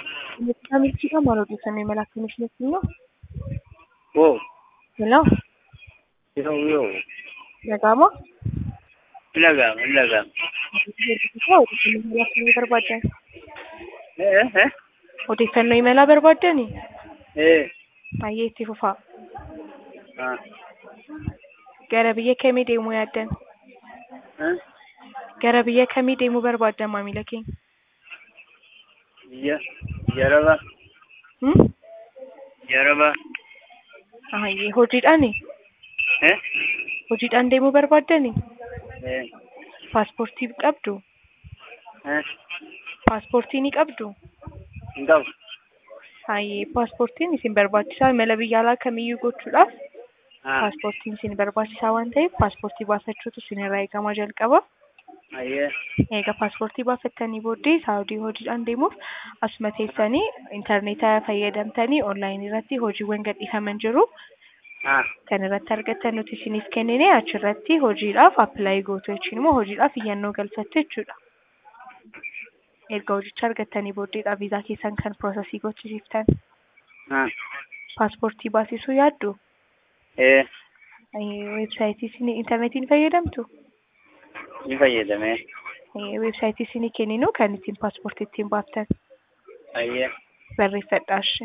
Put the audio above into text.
Namichi maal odeeffannoo imala akkamitti nutti himuu? Oh, Hello, yo. nagaamoo? Ilagam. Odeeffannoo akkamii barbaaddan? Eh? Odeeffannoo imalaa barbaaddani? Baay'ee itti fufaa. Ah. Gara biyya kamii deemuu yaaddan? Gara biyya kamii deemuu barbaaddan maamila keenya? Jaraba. Jaraba. Baay'ee hojiidhaani? Hojiidhaan deemuu barbaaddani? Paaspoortii qabdu? Paaspoortii ni qabdu? Engkau. Baay'ee paaspoortiin isin barbaachisaa imala biyya alaa kamiyyuu gochuudhaaf paaspoortiin isin barbaachisaa waan ta'eef paaspoortii baafachuutu isin irraa eegama jalqaba. Egaa paaspoortii baafattanii booddee Saawudii hojiidhaan deemuuf asuma teessanii intarneeta fayyadamtanii onlaayinii irratti hojiiwwan gadhiifaman jiru. Kan irratti argattan nuti isiniif kennine achirratti hojiidhaaf appilaayi gootu jechuun immoo hojiidhaaf iyyannoo galfattu jechuudha. Erga hojicha argattanii booddeedha viizaa keessan kan piroosesii gochisiiftan. Paaspoortii baasisuu yaaddu? Weebsaayitii isin intarneetiin fayyadamtu? Ni fayyadame. Weebsaayitii isin kenninu kan ittiin paaspoortii ittiin baaftan. Barreeffadhaashi.